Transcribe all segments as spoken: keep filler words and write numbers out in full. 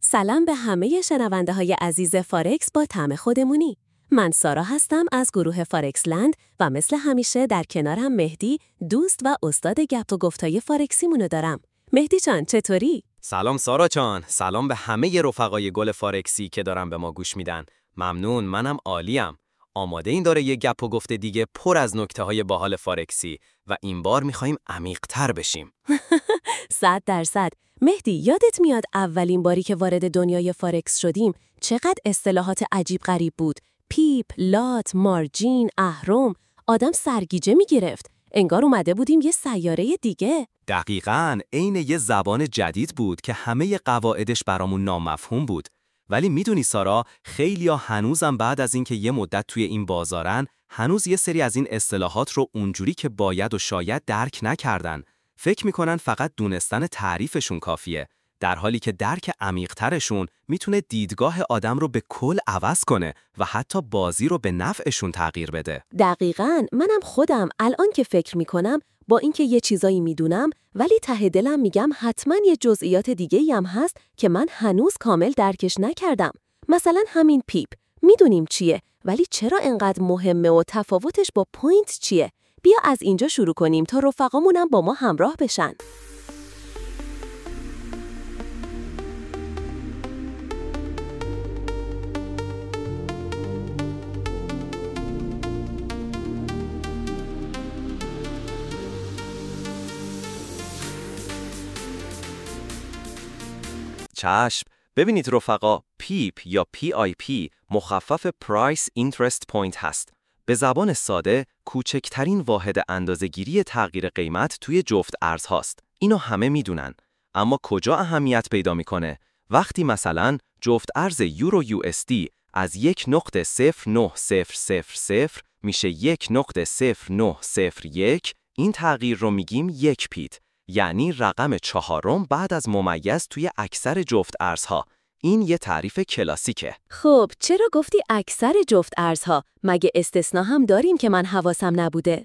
سلام به همه شنونده های عزیز فارکس با طعم خودمونی. من سارا هستم از گروه فارکس لند و مثل همیشه در کنارم مهدی، دوست و استاد گپ و گفتای فارکسیمونو دارم. مهدی جان چطوری؟ سلام سارا جان، سلام به همه رفقای گل فارکسی که دارن به ما گوش میدن. ممنون، منم عالیم. آماده این داره یه گپ و گفت دیگه پر از نکته‌های باحال فارکسی و این بار می‌خوایم عمیق‌تر بشیم. صد درصد. مهدی یادت میاد اولین باری که وارد دنیای فارکس شدیم چقدر اصطلاحات عجیب غریب بود؟ پیپ، لات، مارجین، اهرم، آدم سرگیجه میگرفت. انگار اومده بودیم یه سیاره دیگه. دقیقاً عین یه زبان جدید بود که همه قواعدش برامون نامفهوم بود. ولی میدونی سارا، خیلیا هنوزم بعد از اینکه یه مدت توی این بازارن، هنوز یه سری از این اصطلاحات رو اونجوری که باید و شاید درک نکردن. فکر میکنن فقط دونستن تعریفشون کافیه، در حالی که درک عمیق‌ترشون میتونه دیدگاه آدم رو به کل عوض کنه و حتی بازی رو به نفعشون تغییر بده. دقیقاً، منم خودم الان که فکر میکنم با اینکه یه چیزایی میدونم ولی ته دلم میگم حتما یه جزئیات دیگه‌ای هم هست که من هنوز کامل درکش نکردم. مثلا همین پیپ، میدونیم چیه ولی چرا انقدر مهمه و تفاوتش با پوینت چیه؟ بیا از اینجا شروع کنیم تا رفقامونم با ما همراه بشن. چشم، ببینید رفقا، پیپ یا پی آی پی مخفف پرایس اینترست پوینت هست. به زبان ساده، کوچکترین واحد اندازه‌گیری تغییر قیمت توی جفت ارز هاست. اینو همه میدونن. اما کجا اهمیت پیدا میکنه؟ وقتی مثلا جفت ارز یورو یو اس دی از یک نقطه صفر نه صفر صفر صفر میشه یک نقطه صفر نه صفر یک، این تغییر رو میگیم یک پیت. یعنی رقم چهارم بعد از ممیز توی اکثر جفت ارزها. این یه تعریف کلاسیکه. خب چرا گفتی اکثر جفت ارزها؟ مگه استثنا هم داریم که من حواسم نبوده؟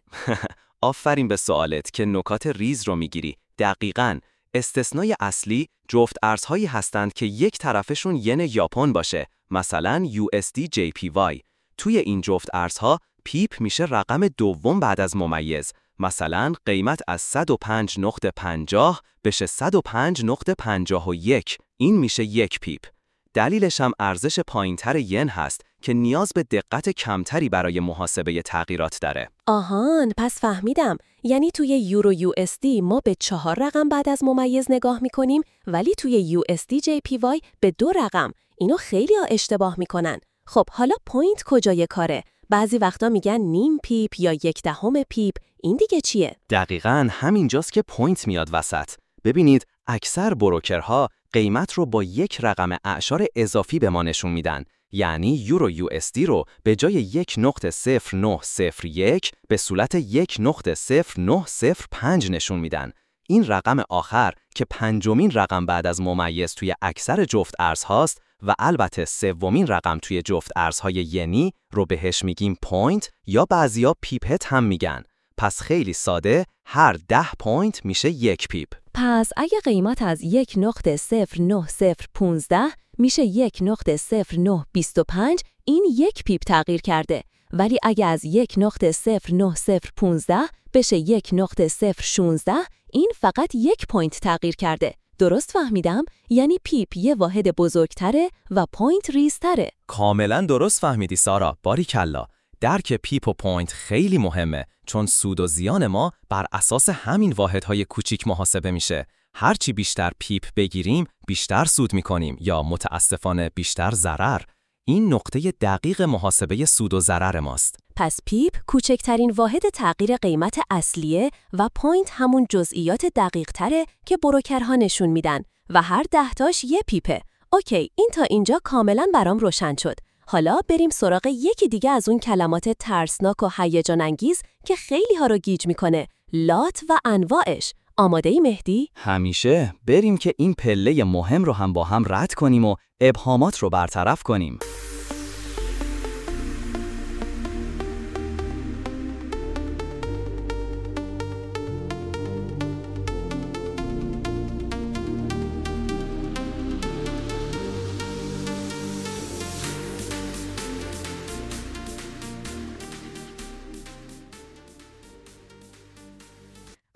آفرین به سوالت که نکات ریز رو میگیری. دقیقاً استثنای اصلی جفت ارزهایی هستند که یک طرفشون ین ژاپن باشه، مثلا یو اس دی جی پی وای. توی این جفت ارزها پیپ میشه رقم دوم بعد از ممیز. مثلا قیمت از صد و پنج نقطه پنجاه بشه صد و پنج نقطه پنجاه و یک. این میشه یک پیپ. دلیلش هم ارزش پایینتر ین هست که نیاز به دقت کمتری برای محاسبه تغییرات داره. آهان، پس فهمیدم. یعنی توی یورو یو اس دی ما به چهار رقم بعد از ممیز نگاه میکنیم ولی توی یو اس دی جی پی وای به دو رقم. اینو خیلی ها اشتباه میکنن. خب حالا پوینت کجای کاره؟ بعضی وقتا میگن نیم پیپ یا یک دهم پیپ. این دیگه چیه؟ دقیقاً همینجاست که پوینت میاد وسط. ببینید اکثر بروکرها قیمت رو با یک رقم اعشار اضافی به ما نشون میدن. یعنی یورو یو اس دی رو به جای یک نقطه صفر نه صفر یک به صورت یک نقطه صفر نه صفر پنج نشون میدن. این رقم آخر که پنجمین رقم بعد از ممیز توی اکثر جفت ارز هاست و البته سومین رقم توی جفت ارزهای ینی رو بهش میگیم پوینت یا بعضیا پیپت هم میگن. پس خیلی ساده، هر ده پوینت میشه یک پیپ. پس اگه قیمت از یک نقطه صفر نه صفر پونزده میشه یک نقطه صفر نه بیست و پنج، این یک پیپ تغییر کرده. ولی اگه از یک نقطه صفر نه صفر پونزده بشه یک نقطه صفر شانزده، این فقط یک پوینت تغییر کرده. درست فهمیدم؟ یعنی پیپ یه واحد بزرگتره و پوینت ریزتره. کاملا درست فهمیدی سارا، باریکلا. درک پیپ و پوینت خیلی مهمه، چون سود و زیان ما بر اساس همین واحدهای کوچیک محاسبه میشه. هرچی بیشتر پیپ بگیریم بیشتر سود میکنیم یا متاسفانه بیشتر ضرر. این نقطه دقیق محاسبه سود و ضرر ماست. پس پیپ کوچکترین واحد تغییر قیمت اصلیه و پوینت همون جزئیات دقیق تره که بروکرها نشون میدن و هر ده تاش یه پیپه. اوکی، این تا اینجا کاملا برام روشن شد. حالا بریم سراغ یکی دیگه از اون کلمات ترسناک و هیجان انگیز که خیلی ها رو گیج میکنه، لات و انواعش. آماده ای مهدی؟ همیشه. بریم که این پله مهم رو هم با هم رد کنیم و ابهامات رو برطرف کنیم.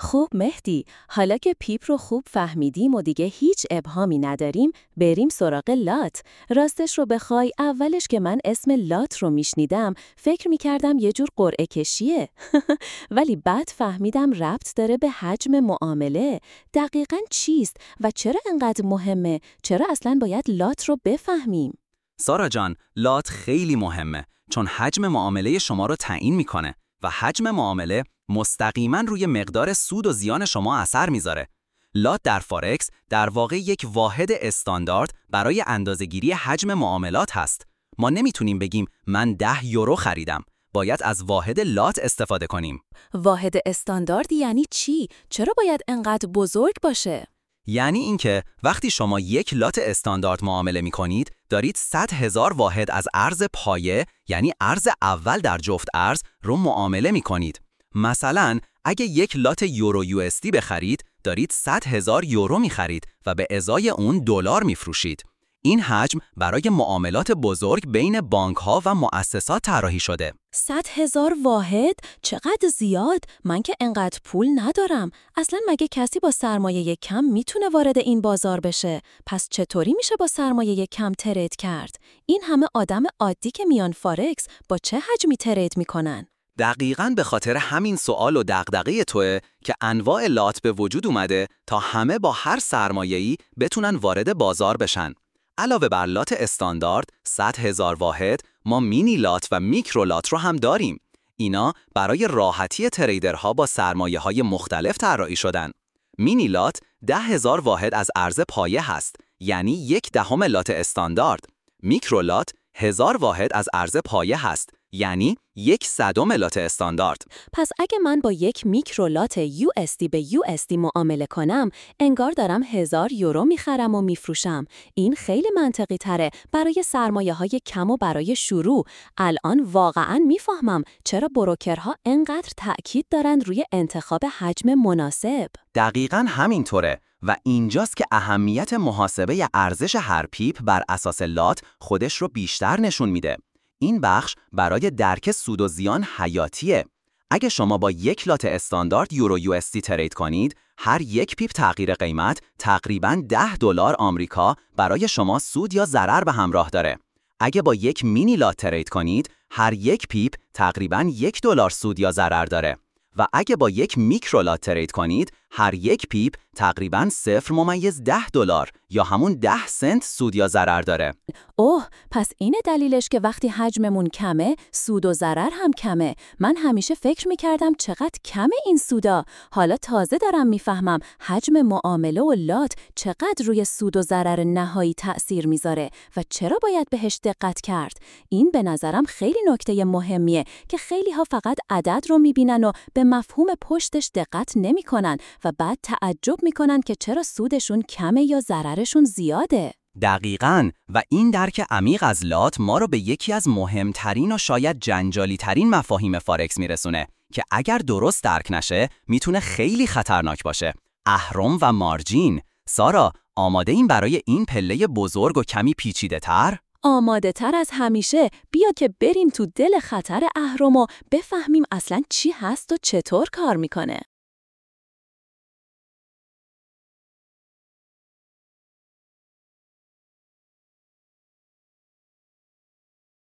خب مهدی، حالا که پیپ رو خوب فهمیدیم و دیگه هیچ ابهامی نداریم، بریم سراغ لات. راستش رو بخوای اولش که من اسم لات رو میشنیدم فکر میکردم یه جور قرعه کشیه. ولی بعد فهمیدم ربط داره به حجم معامله. دقیقاً چیست و چرا انقدر مهمه؟ چرا اصلاً باید لات رو بفهمیم؟ سارا جان، لات خیلی مهمه چون حجم معامله شما رو تعیین میکنه و حجم معامله مستقیما روی مقدار سود و زیان شما اثر میذاره. لات در فارکس در واقع یک واحد استاندارد برای اندازه‌گیری حجم معاملات هست. ما نمیتونیم بگیم من ده یورو خریدم. باید از واحد لات استفاده کنیم. واحد استاندارد یعنی چی؟ چرا باید انقدر بزرگ باشه؟ یعنی اینکه وقتی شما یک لات استاندارد معامله می‌کنید، دارید صد هزار واحد از ارز پایه، یعنی ارز اول در جفت ارز، رو معامله می‌کنید. مثلا اگه یک لات یورو یو اس دی بخرید، دارید صد هزار یورو می‌خرید و به ازای اون دلار می‌فروشید. این حجم برای معاملات بزرگ بین بانک‌ها و مؤسسات طراحی شده. صد هزار واحد؟ چقدر زیاد؟ من که انقدر پول ندارم. اصلا مگه کسی با سرمایه کم میتونه وارد این بازار بشه؟ پس چطوری میشه با سرمایه کم ترید کرد؟ این همه آدم عادی که میان فارکس با چه حجمی ترید میکنن؟ دقیقاً به خاطر همین سوال و دغدغه توئه که انواع لات به وجود اومده تا همه با هر سرمایه‌ای بتونن وارد بازار بشن. علاوه بر لات استاندارد صد هزار واحد، ما مینی لات و میکرو لات رو هم داریم. اینا برای راحتی تریدرها با سرمایه‌های مختلف طراحی شدن. مینی لات ده هزار واحد از ارز پایه هست، یعنی یک دهم لات استاندارد. میکرو لات هزار واحد از ارز پایه هست، یعنی یک صدم لات استاندارد. پس اگه من با یک میکرولات یو اس دی به یو اس دی معامله کنم، انگار دارم هزار یورو میخرم و میفروشم. این خیلی منطقی تره برای سرمایه های کم و برای شروع. الان واقعاً میفهمم چرا بروکرها انقدر تأکید دارن روی انتخاب حجم مناسب. دقیقاً همینطوره و اینجاست که اهمیت محاسبه ارزش هر پیپ بر اساس لات خودش رو بیشتر نشون میده. این بخش برای درک سود و زیان حیاتیه. اگه شما با یک لات استاندارد یورو یو اس دی ترید کنید، هر یک پیپ تغییر قیمت تقریباً ده دلار آمریکا برای شما سود یا ضرر به همراه داره. اگه با یک مینی لات ترید کنید، هر یک پیپ تقریباً یک دلار سود یا ضرر داره. و اگه با یک میکرو لات ترید کنید، هر یک پیپ تقریباً صفر ممیز ده دلار یا همون ده سنت سود یا ضرر داره. اوه، پس اینه دلیلش که وقتی حجممون کمه، سود و ضرر هم کمه. من همیشه فکر میکردم چقدر کمه این سودا. حالا تازه دارم میفهمم حجم معامله و لات چقدر روی سود و ضرر نهایی تأثیر میذاره و چرا باید بهش دقت کرد. این به نظرم خیلی نکته مهمیه که خیلی ها فقط عدد رو میبینن و به مفهوم پشتش دقت نمیکنن و بعد تعجب میکنن که چرا سودشون کمه یا ضررشون زیاده. دقیقاً، و این درک عمیق از لات ما رو به یکی از مهمترین و شاید جنجالی ترین مفاهیم فارکس میرسونه که اگر درست درک نشه میتونه خیلی خطرناک باشه. اهرم و مارجین. سارا، آماده این برای این پله بزرگ و کمی پیچیده تر؟ آماده تر از همیشه. بیا که بریم تو دل خطر اهرم و بفهمیم اصلاً چی هست و چطور کار میکنه.